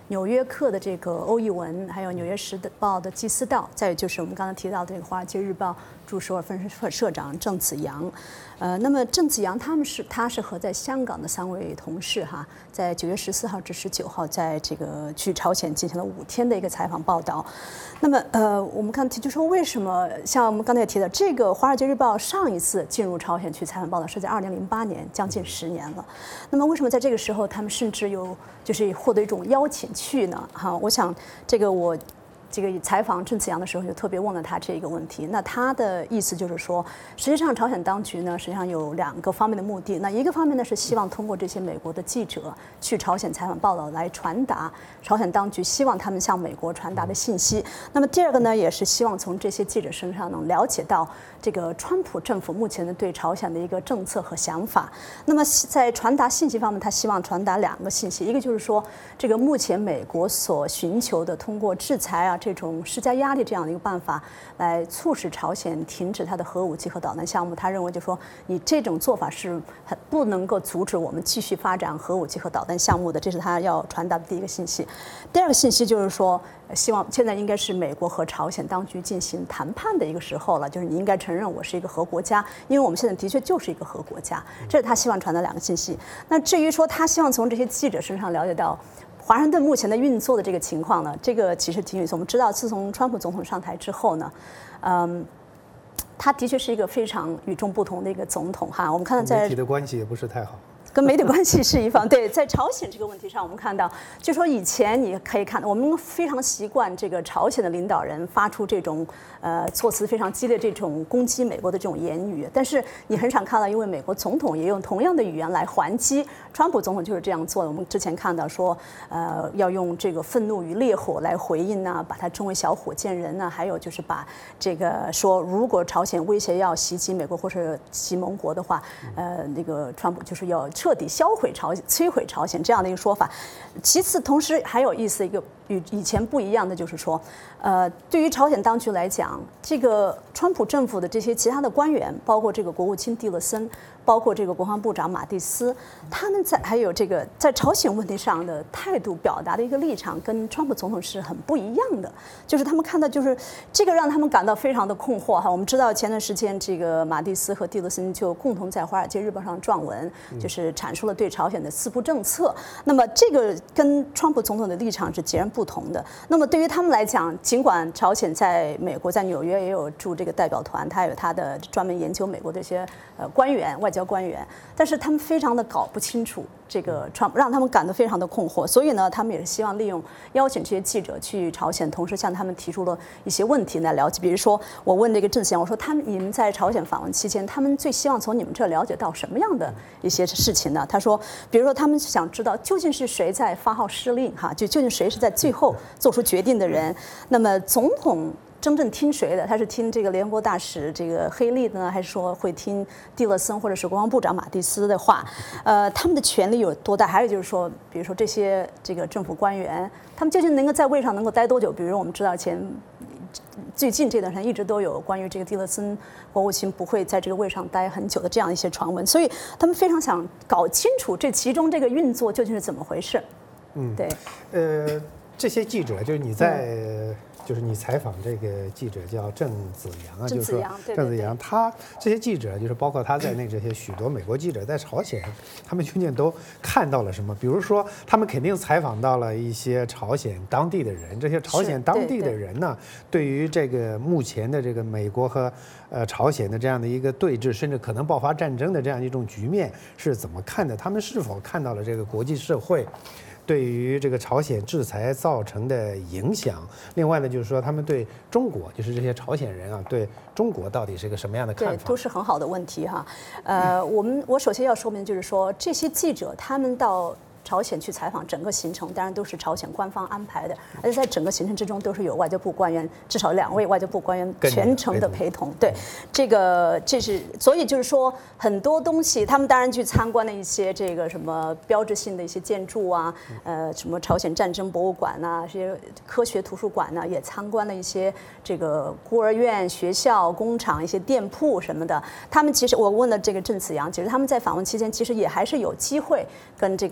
纽约客的这个欧义文，还有纽约时报的季思道，再有就是我们刚才提到的这个《华尔街日报》驻首尔分社社长郑子阳。呃，那么郑子阳他们是他是和在香港的三位同事哈，在九月十四号至十九号在这个去朝鲜进行了五天的一个采访报道。那么呃，我们看就说为什么像我们刚才也提到，这个《华尔街日报》上一次进入朝鲜去采访报道是在二零零八年，将近十年了。那么为什么在这个时候他们甚至有就是获得一种邀请去呢？哈，我想这个我。这个采访郑子阳的时候，就特别问了他这个问题。那他的意思就是说，实际上朝鲜当局呢，实际上有两个方面的目的。那一个方面呢，是希望通过这些美国的记者去朝鲜采访报道，来传达朝鲜当局希望他们向美国传达的信息。那么第二个呢，也是希望从这些记者身上能了解到这个川普政府目前的对朝鲜的一个政策和想法。那么在传达信息方面，他希望传达两个信息，一个就是说，这个目前美国所寻求的通过制裁啊。这种施加压力这样的一个办法，来促使朝鲜停止它的核武器和导弹项目。他认为，就说你这种做法是很不能够阻止我们继续发展核武器和导弹项目的，这是他要传达的第一个信息。第二个信息就是说，希望现在应该是美国和朝鲜当局进行谈判的一个时候了，就是你应该承认我是一个核国家，因为我们现在的确就是一个核国家，这是他希望传达两个信息。那至于说他希望从这些记者身上了解到华盛顿目前的运作的这个情况呢，这个其实挺有意思。我们知道，自从川普总统上台之后呢，嗯，他的确是一个非常与众不同的一个总统哈。我们看到在媒体的关系也不是太好。 跟媒体关系是一方。对，在朝鲜这个问题上，我们看到，就说以前你可以看到，我们非常习惯这个朝鲜的领导人发出这种呃措辞非常激烈这种攻击美国的这种言语，但是你很少看到，因为美国总统也用同样的语言来还击。川普总统就是这样做的。我们之前看到说，呃，要用这个愤怒与烈火来回应呢、啊，把他称为小火箭人呢、啊，还有就是把这个说，如果朝鲜威胁要袭击美国或是袭盟国的话，呃，那个川普就是要彻底销毁朝鲜、摧毁朝鲜这样的一个说法。其次，同时还有意思一个与以前不一样的就是说，呃，对于朝鲜当局来讲，这个川普政府的这些其他的官员，包括这个国务卿蒂勒森，包括这个国防部长马蒂斯，他们在还有这个在朝鲜问题上的态度表达的一个立场，跟川普总统是很不一样的。就是他们看到，就是这个让他们感到非常的困惑哈。我们知道前段时间这个马蒂斯和蒂勒森就共同在《华尔街日报》上撰文，就是阐述了对朝鲜的四不政策。那么这个跟川普总统的立场是截然不同的。那么对于他们来讲，尽管朝鲜在美国在纽约也有驻这个代表团，他有他的专门研究美国这些呃官员、外交官员，但是他们非常的搞不清楚这个川普，让他们感到非常的困惑。所以呢，他们也是希望利用邀请这些记者去朝鲜，同时向他们提出了一些问题来了解。比如说，我问这个郑子阳，我说他们你们在朝鲜访问期间，他们最希望从你们这了解到什么样的一些事情呢？他说，比如说他们想知道究竟是谁在发号施令哈，就究竟谁是在最后做出决定的人。那么总统真正听谁的？他是听这个联合国大使这个黑利的呢，还是说会听蒂勒森或者是国防部长马蒂斯的话？呃，他们的权力有多大？还有就是说，比如说这些这个政府官员，他们究竟能够在位上能够待多久？比如我们知道前最近这段时间一直都有关于这个蒂勒森国务卿不会在这个位上待很久的这样一些传闻，所以他们非常想搞清楚这其中这个运作究竟是怎么回事。 嗯， 对， 呃，这些记者就是你在。嗯就是你采访这个记者叫郑子阳啊，就是说郑子阳，他这些记者就是包括他在内这些许多美国记者在朝鲜，他们究竟都看到了什么？比如说，他们肯定采访到了一些朝鲜当地的人，这些朝鲜当地的人呢，对于这个目前的这个美国和呃朝鲜的这样的一个对峙，甚至可能爆发战争的这样一种局面是怎么看的？他们是否看到了这个国际社会对于这个朝鲜制裁造成的影响？另外呢，就是说他们对中国，就是这些朝鲜人啊，对中国到底是个什么样的看法？ 对，都是很好的问题哈。呃，我们我首先要说明就是说，这些记者他们到朝鲜去采访，整个行程当然都是朝鲜官方安排的，而且在整个行程之中都是有外交部官员，至少两位外交部官员全程的陪同。对，这个这是所以就是说很多东西，他们当然去参观了一些这个什么标志性的一些建筑啊，呃，什么朝鲜战争博物馆呐、啊，这些科学图书馆呐、啊，也参观了一些这个孤儿院、学校、工厂、一些店铺什么的。他们其实我问了这个郑子阳，其实他们在访问期间，其实也还是有机会跟这个呃。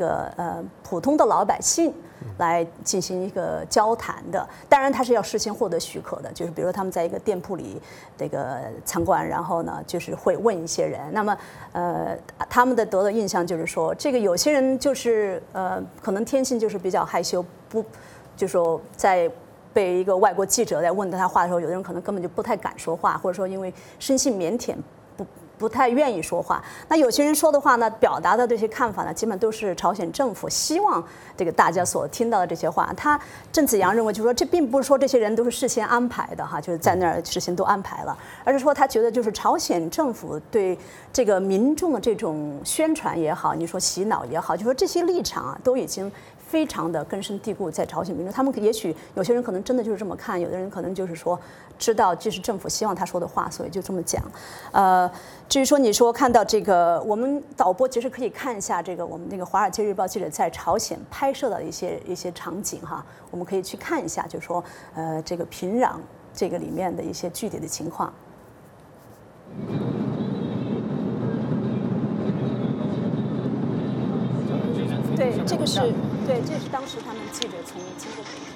呃普通的老百姓来进行一个交谈的。当然，他是要事先获得许可的，就是比如说他们在一个店铺里这个参观，然后呢，就是会问一些人。那么，呃，他们的得的印象就是说，这个有些人就是呃，可能天性就是比较害羞，不，就说在被一个外国记者在问他话的时候，有的人可能根本就不太敢说话，或者说因为生性腼腆，不不太愿意说话。那有些人说的话呢，表达的这些看法呢，基本都是朝鲜政府希望这个大家所听到的这些话。他郑子阳认为，就是说这并不是说这些人都是事先安排的哈，就是在那儿事先都安排了，而是说他觉得就是朝鲜政府对这个民众的这种宣传也好，你说洗脑也好，就说这些立场啊，都已经非常的根深蒂固在朝鲜民众。他们也许有些人可能真的就是这么看，有的人可能就是说知道这是政府希望他说的话，所以就这么讲。呃，至于说你说看到这个，我们导播其实可以看一下这个我们那个《华尔街日报》记者在朝鲜拍摄的一些一些场景哈，我们可以去看一下，就是说呃这个平壤这个里面的一些具体的情况。对，这个是对，这是当时他们记者从经过北京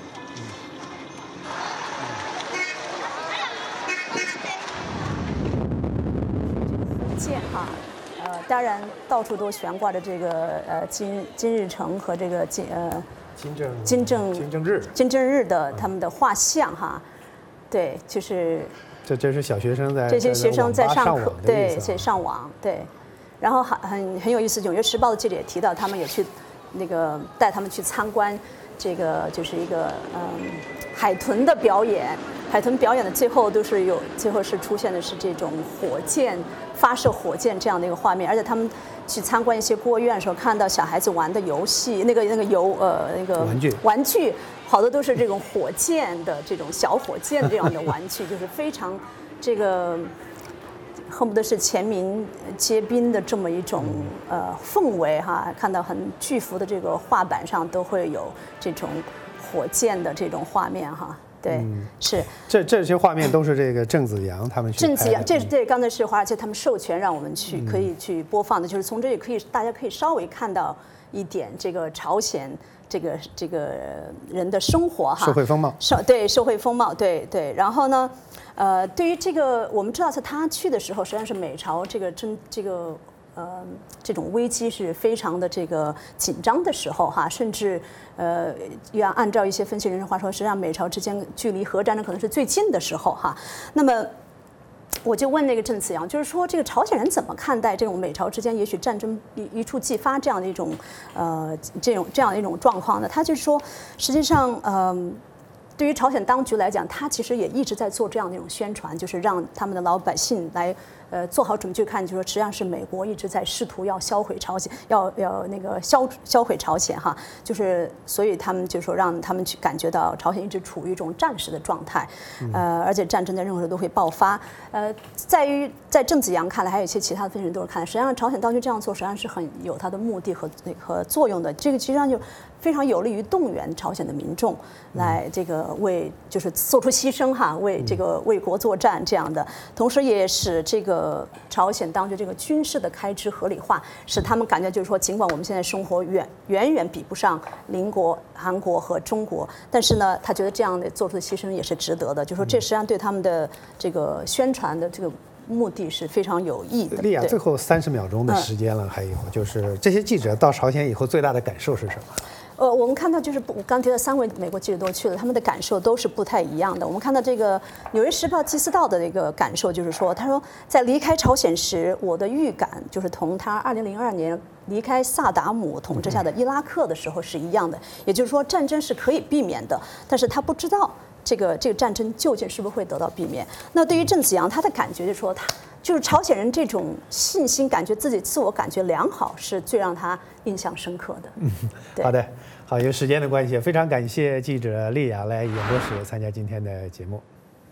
火箭哈，呃，当然到处都悬挂着这个呃金金日成和这个金呃金正金正金正日金正日的他们的画像哈，对，就是这这是小学生在这些学生在上课，对， 在上网，对，然后很很很有意思，《纽约时报》的记者也提到，他们也去。那个带他们去参观，这个就是一个嗯海豚的表演。海豚表演的最后都是有，最后是出现的是这种火箭发射火箭这样的一个画面。而且他们去参观一些孤儿院的时候，看到小孩子玩的游戏，那个那个游呃那个玩具玩具，好多都是这种火箭的这种小火箭这样的玩具，就是非常这个。恨不得是全民皆兵的这么一种呃氛围哈，看到很巨幅的这个画板上都会有这种火箭的这种画面哈，对，嗯、是这这些画面都是这个郑子阳他们去郑子阳，这这刚才是华尔街他们授权让我们去可以去播放的，就是从这里可以大家可以稍微看到一点这个朝鲜。这个这个人的生活哈， 社会风貌， 社对社会风貌，对对。然后呢，呃，对于这个，我们知道是他去的时候，实际上是美朝这个真这个呃这种危机是非常的这个紧张的时候哈，甚至呃要按照一些分析人士话说，实际上美朝之间距离核战争可能是最近的时候哈。那么。我就问那个郑子阳，就是说这个朝鲜人怎么看待这种美朝之间也许战争一一触即发这样的一种呃这种这样的一种状况呢？他就说，实际上嗯。呃对于朝鲜当局来讲，他其实也一直在做这样的一种宣传，就是让他们的老百姓来呃做好准备去看，就是说实际上是美国一直在试图要销毁朝鲜，要要那个销销毁朝鲜哈，就是所以他们就说让他们去感觉到朝鲜一直处于一种战时的状态，呃，而且战争在任何时候都会爆发。呃，在于在郑子阳看来，还有一些其他的分析人都是看，实际上朝鲜当局这样做实际上是很有它的目的和和作用的，这个实际上就非常有利于动员朝鲜的民众来这个。为就是做出牺牲哈，为这个为国作战这样的，同时也使这个朝鲜当局这个军事的开支合理化，使他们感觉就是说，尽管我们现在生活远远远比不上邻国韩国和中国，但是呢，他觉得这样的做出的牺牲也是值得的，就说这实际上对他们的这个宣传的这个目的是非常有益的。 丽亚，最后三十秒钟的时间了，还有就是这些记者到朝鲜以后最大的感受是什么？ 呃，我们看到就是我刚提到三位美国记者都去了，他们的感受都是不太一样的。我们看到这个《纽约时报》季思道的一个感受就是说，他说在离开朝鲜时，我的预感就是同他二零零二年离开萨达姆统治下的伊拉克的时候是一样的，也就是说战争是可以避免的，但是他不知道这个这个战争究竟是不是会得到避免。那对于郑子阳，他的感觉就是说他。就是朝鲜人这种信心，感觉自己自我感觉良好，是最让他印象深刻的。 嗯，好的，好，由于时间的关系，非常感谢记者丽亚来演播室参加今天的节目。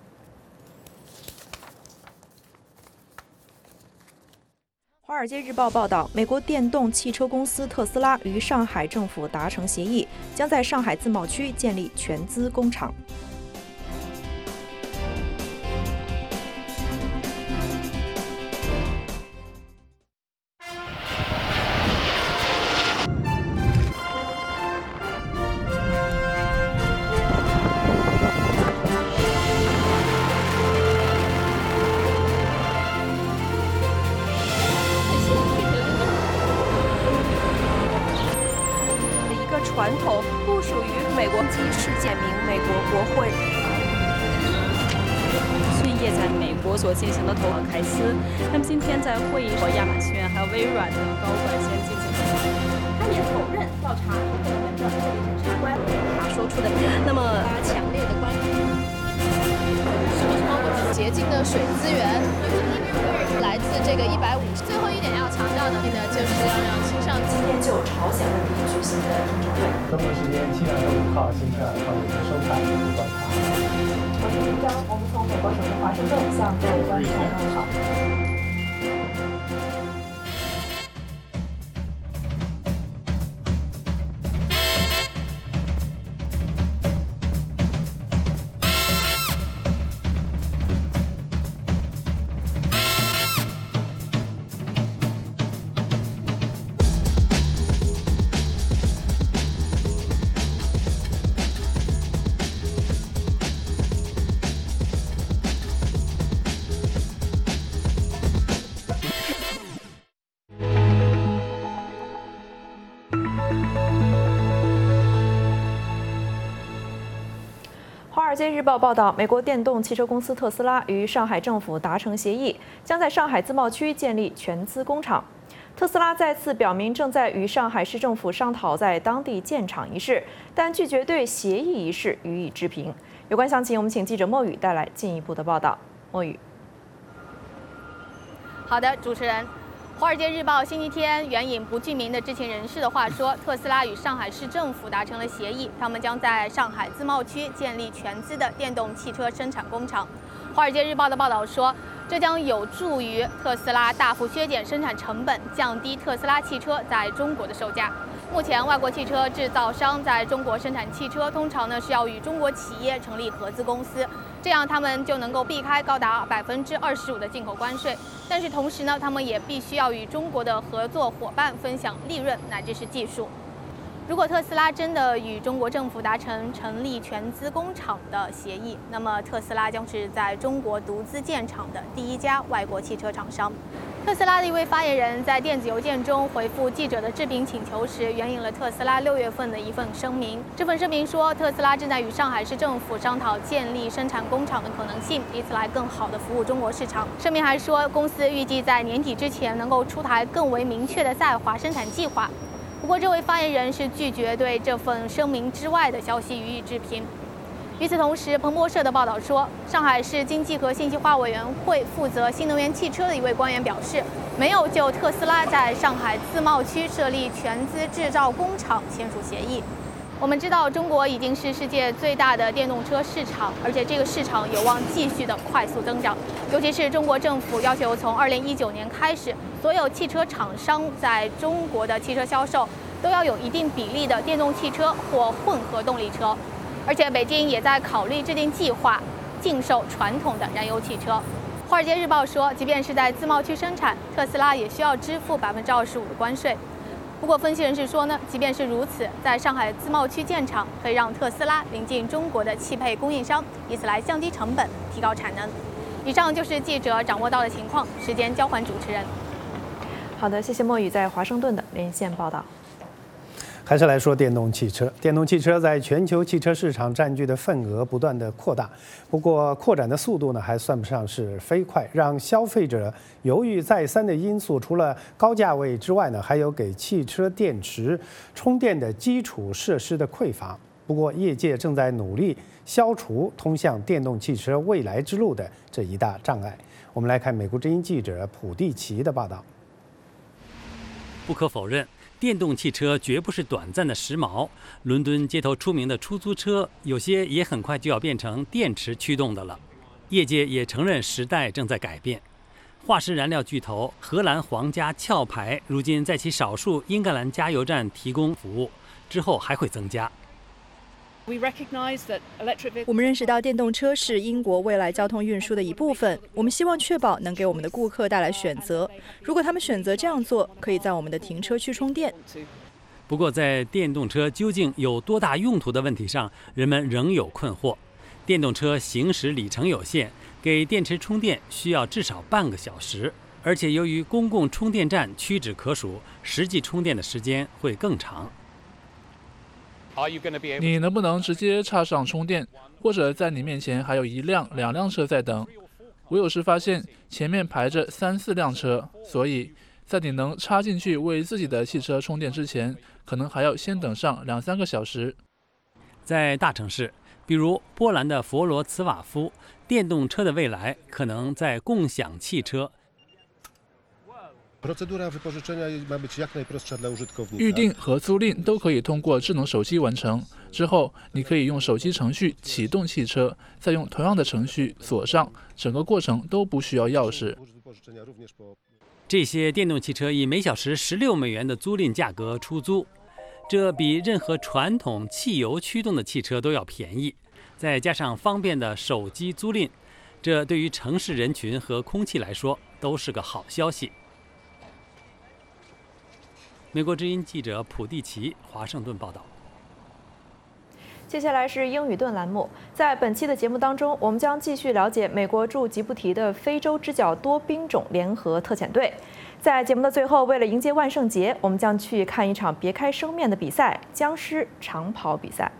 华尔街日报报道，美国电动汽车公司特斯拉与上海政府达成协议，将在上海自贸区建立全资工厂。 在美国所进行的投稿开司。那么今天在会议上，亚马逊还有微软的高管先进行他也否认调查部门的这个检察官他说出的那么强烈的关于什么什么洁净的水资源来自这个一百五十。最后一点要强调的呢，就是要让新上今天就朝鲜问题举行的听证会。 中国时间七月五号星期二放映收看和观察。 我是林章，我们从美国首都华盛顿向各位观众问好。《华尔街日报》报道，美国电动汽车公司特斯拉与上海政府达成协议，将在上海自贸区建立全资工厂。特斯拉再次表明正在与上海市政府商讨在当地建厂一事，但拒绝对协议一事予以置评。有关详情，我们请记者莫宇带来进一步的报道。莫宇， 好的，主持人。《华尔街日报》星期天援引不具名的知情人士的话说，特斯拉与上海市政府达成了协议，他们将在上海自贸区建立全资的电动汽车生产工厂。《华尔街日报》的报道说，这将有助于特斯拉大幅削减生产成本，降低特斯拉汽车在中国的售价。目前，外国汽车制造商在中国生产汽车，通常呢是要与中国企业成立合资公司，这样他们就能够避开高达百分之二十五的进口关税。但是同时呢，他们也必须要与中国的合作伙伴分享利润乃至是技术。如果特斯拉真的与中国政府达成成立全资工厂的协议，那么特斯拉将是在中国独资建厂的第一家外国汽车厂商。特斯拉的一位发言人在电子邮件中回复记者的置评请求时，援引了特斯拉六月份的一份声明。这份声明说，特斯拉正在与上海市政府商讨建立生产工厂的可能性，以此来更好地服务中国市场。声明还说，公司预计在年底之前能够出台更为明确的在华生产计划。不过，这位发言人是拒绝对这份声明之外的消息予以置评。与此同时，彭博社的报道说，上海市经济和信息化委员会负责新能源汽车的一位官员表示，没有就特斯拉在上海自贸区设立全资制造工厂签署协议。我们知道，中国已经是世界最大的电动车市场，而且这个市场有望继续的快速增长。尤其是中国政府要求从二零一九年开始，所有汽车厂商在中国的汽车销售都要有一定比例的电动汽车或混合动力车。而且北京也在考虑制定计划，禁售传统的燃油汽车。《华尔街日报》说，即便是在自贸区生产，特斯拉也需要支付百分之二十五的关税。不过，分析人士说呢，即便是如此，在上海自贸区建厂可以让特斯拉临近中国的汽配供应商，以此来降低成本，提高产能。以上就是记者掌握到的情况，时间交还主持人。 好的，谢谢莫宇在华盛顿的连线报道。 还是来说电动汽车，电动汽车在全球汽车市场占据的份额不断的扩大，不过扩展的速度呢还算不上是飞快，让消费者犹豫再三的因素，除了高价位之外呢，还有给汽车电池充电的基础设施的匮乏。不过业界正在努力消除通向电动汽车未来之路的这一大障碍。我们来看美国之音记者普蒂奇的报道。 不可否认，电动汽车绝不是短暂的时髦。伦敦街头出名的出租车，有些也很快就要变成电池驱动的了。业界也承认时代正在改变。化石燃料巨头荷兰皇家壳牌，如今在其少数英格兰加油站提供服务，之后还会增加。 我们认识到电动车是英国未来交通运输的一部分，我们希望确保能给我们的顾客带来选择。如果他们选择这样做，可以在我们的停车区充电。 不过，在电动车究竟有多大用途的问题上，人们仍有困惑。电动车行驶里程有限，给电池充电需要至少半个小时，而且由于公共充电站屈指可数，实际充电的时间会更长。 你能不能直接插上充电，或者在你面前还有一辆、两辆车在等？ 我有时发现前面排着三四辆车，所以在你能插进去为自己的汽车充电之前，可能还要先等上两三个小时。 在大城市，比如波兰的佛罗茨瓦夫，电动车的未来可能在共享汽车。 预订和租赁都可以通过智能手机完成，之后你可以用手机程序启动汽车，再用同样的程序锁上，整个过程都不需要钥匙。 这些电动汽车以每小时十六美元的租赁价格出租，这比任何传统汽油驱动的汽车都要便宜。再加上方便的手机租赁，这对于城市人群和空气来说都是个好消息。美国之音记者普蒂奇，华盛顿报道。 接下来是英语盾栏目，在本期的节目当中，我们将继续了解美国驻吉布提的非洲之角多兵种联合特遣队。在节目的最后，为了迎接万圣节，我们将去看一场别开生面的比赛——僵尸长跑比赛。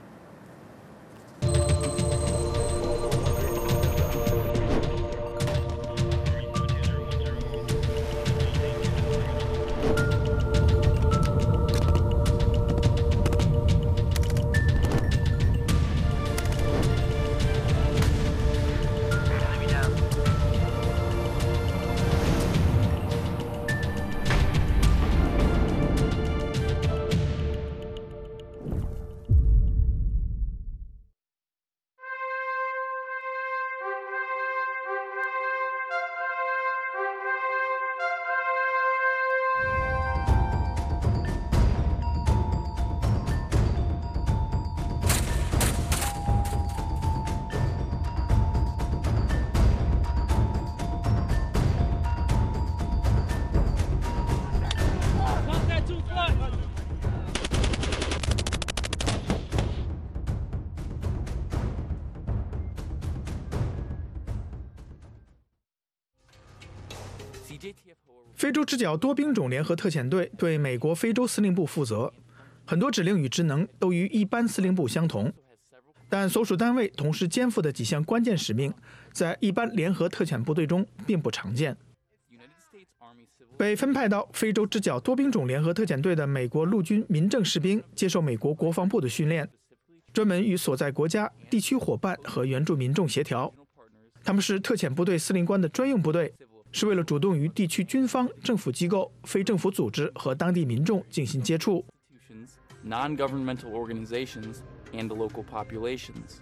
非洲之角多兵种联合特遣队对美国非洲司令部负责，很多指令与职能都与一般司令部相同，但所属单位同时肩负的几项关键使命，在一般联合特遣部队中并不常见。被分派到非洲之角多兵种联合特遣队的美国陆军民政士兵接受美国国防部的训练，专门与所在国家、地区伙伴和援助民众协调。他们是特遣部队司令官的专用部队，是为了主动与地区军方、政府机构、非政府组织和当地民众进行接触。 non-governmental organizations and the local populations.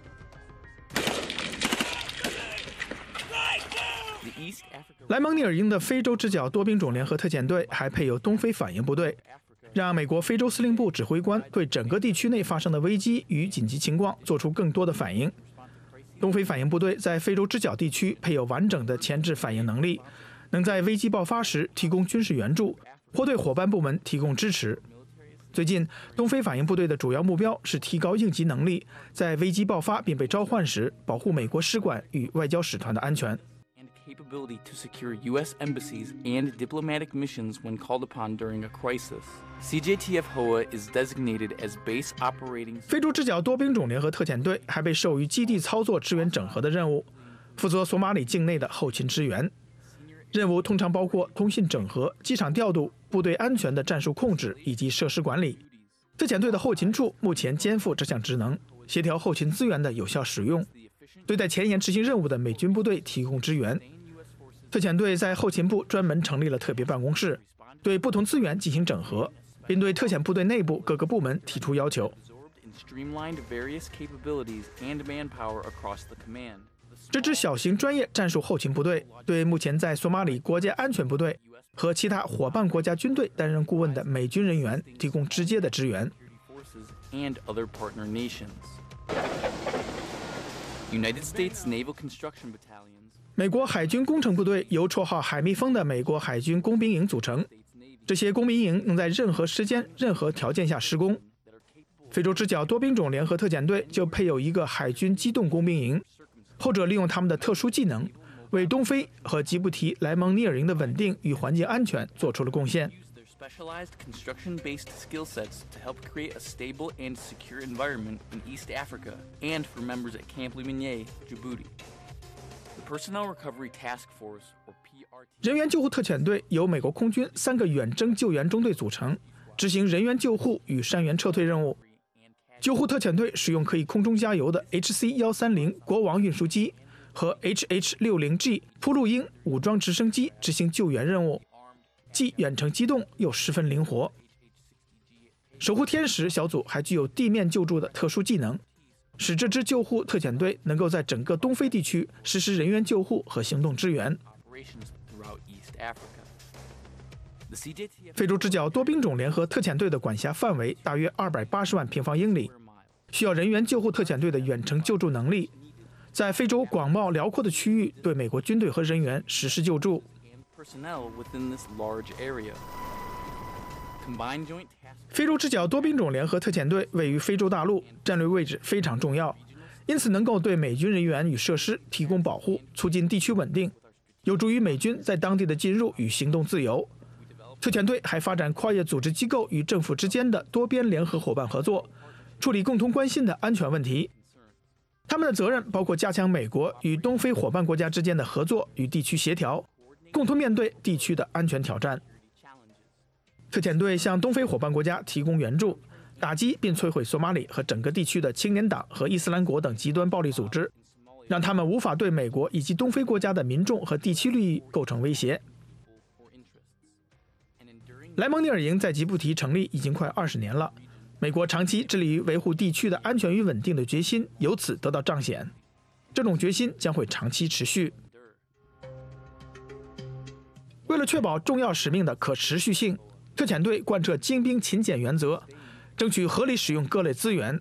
The East Africa 莱蒙尼尔营的非洲之角多兵种联合特遣队还配有东非反应部队，让美国非洲司令部指挥官对整个地区内发生的危机与紧急情况做出更多的反应。东非反应部队在非洲之角地区配有完整的前置反应能力，能在危机爆发时提供军事援助或对伙伴部门提供支持。最近，东非反应部队的主要目标是提高应急能力，在危机爆发并被召唤时，保护美国使馆与外交使团的安全。 capability to secure U S embassies and diplomatic missions when called upon during a crisis. C J T F H O A is designated as base operating. 非洲之角多兵种联合特遣队还被授予基地操作支援整合的任务，负责索马里境内的后勤支援。任务通常包括通信整合、机场调度、部队安全的战术控制以及设施管理。特遣队的后勤处目前肩负这项职能，协调后勤资源的有效使用，对在前沿执行任务的美军部队提供支援。特遣队在后勤部专门成立了特别办公室，对不同资源进行整合，并对特遣部队内部各个部门提出要求。这支小型专业战术后勤部队对目前在索马里国家安全部队和其他伙伴国家军队担任顾问的美军人员提供直接的支援。 United States Naval Construction Battalions. 美国海军工程部队由绰号海蜜蜂的美国海军工兵营组成，这些工兵营能在任何时间、任何条件下施工。非洲之角多兵种联合特遣队就配有一个海军机动工兵营，后者利用他们的特殊技能，为东非和吉布提莱蒙尼尔营的稳定与环境安全做出了贡献。 Specialized construction-based skill sets to help create a stable and secure environment in East Africa and for members at Camp Lemonnier, Djibouti. 人员救护特遣队由美国空军三个远征救援中队组成，执行人员救护与伤员撤退任务。救护特遣队使用可以空中加油的 H C 一三零国王运输机和 H H 六十 G 铺路鹰武装直升机执行救援任务，既远程机动又十分灵活。守护天使小组还具有地面救助的特殊技能，使这支救护特遣队能够在整个东非地区实施人员救护和行动支援。非洲之角多兵种联合特遣队的管辖范围大约二百八十万平方英里，需要人员救护特遣队的远程救助能力，在非洲广袤辽阔的区域对美国军队和人员实施救助。非洲之角多兵种联合特遣队位于非洲大陆，战略位置非常重要，因此能够对美军人员与设施提供保护，促进地区稳定，有助于美军在当地的进入与行动自由。特遣队还发展跨越组织机构与政府之间的多边联合伙伴合作，处理共同关心的安全问题。他们的责任包括加强美国与东非伙伴国家之间的合作与地区协调，共同面对地区的安全挑战。特遣队向东非伙伴国家提供援助，打击并摧毁索马里和整个地区的青年党和伊斯兰国等极端暴力组织，让他们无法对美国以及东非国家的民众和地区利益构成威胁。莱蒙尼尔营在吉布提成立已经快二十年了，美国长期致力于维护地区的安全与稳定的决心由此得到彰显，这种决心将会长期持续。为了确保重要使命的可持续性，特遣队贯彻精兵勤俭原则，争取合理使用各类资源。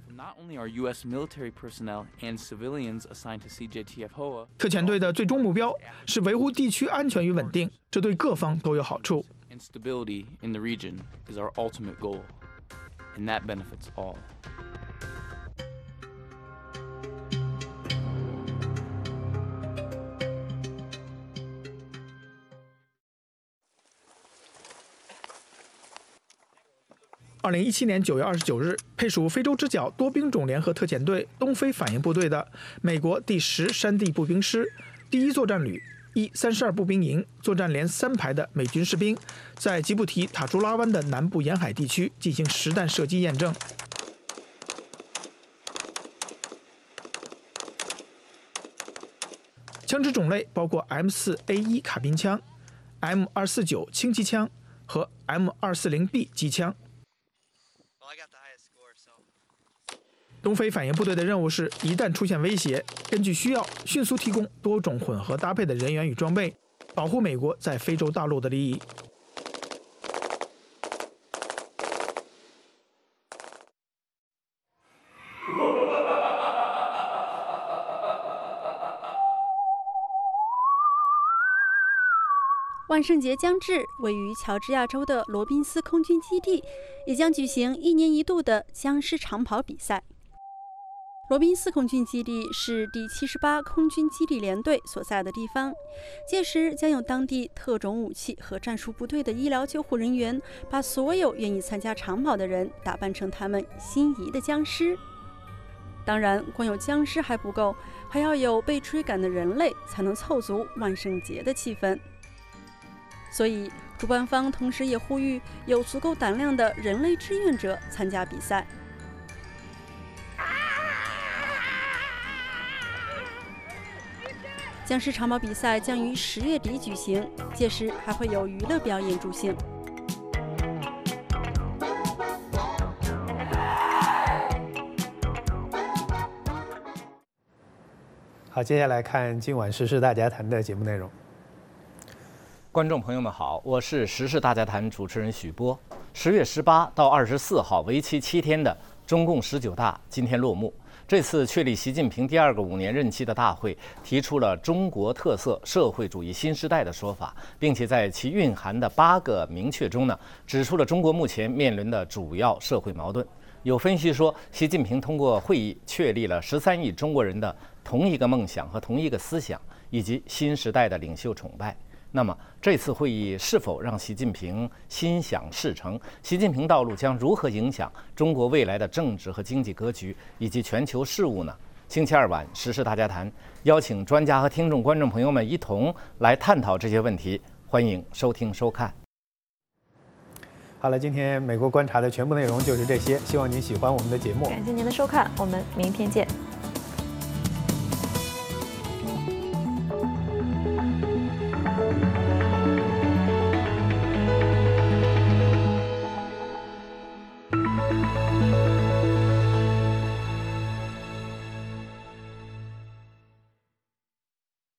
特遣队的最终目标是维护地区安全与稳定，这对各方都有好处。 And stability in the region is our ultimate goal, and that benefits all. 二零一七年九月二十九日，配属非洲之角多兵种联合特遣队东非反应部队的美国第十山地步兵师第一作战旅一三十二步兵营作战连三排的美军士兵，在吉布提塔朱拉湾的南部沿海地区进行实弹射击验证。枪支种类包括 M 四 A 一 卡宾枪、M 二四九轻机枪和 M 二四零 B 机枪。东非反应部队的任务是，一旦出现威胁，根据需要迅速提供多种混合搭配的人员与装备，保护美国在非洲大陆的利益。 万圣节将至，位于乔治亚州的罗宾斯空军基地也将举行一年一度的僵尸长跑比赛。罗宾斯空军基地是第七十八空军基地联队所在的地方，届时将有当地特种武器和战术部队的医疗救护人员，把所有愿意参加长跑的人打扮成他们心仪的僵尸。当然，光有僵尸还不够，还要有被追赶的人类，才能凑足万圣节的气氛。所以，主办方同时也呼吁有足够胆量的人类志愿者参加比赛。僵尸长跑比赛将于十月底举行，届时还会有娱乐表演助兴。 好，接下来看今晚时事大家谈的节目内容。 观众朋友们好，我是时事大家谈主持人许波。十月十八到二十四号，为期七天的中共十九大今天落幕。这次确立习近平第二个五年任期的大会，提出了中国特色社会主义新时代的说法，并且在其蕴含的八个明确中呢，指出了中国目前面临的主要社会矛盾。有分析说，习近平通过会议确立了十三亿中国人的同一个梦想和同一个思想，以及新时代的领袖崇拜。那么这次会议是否让习近平心想事成？习近平道路将如何影响中国未来的政治和经济格局以及全球事务呢？ 星期二晚《时事大家谈》，邀请专家和听众、观众朋友们一同来探讨这些问题。欢迎收听收看。 好了，今天美国观察的全部内容就是这些，希望您喜欢我们的节目。 感谢您的收看，我们明天见。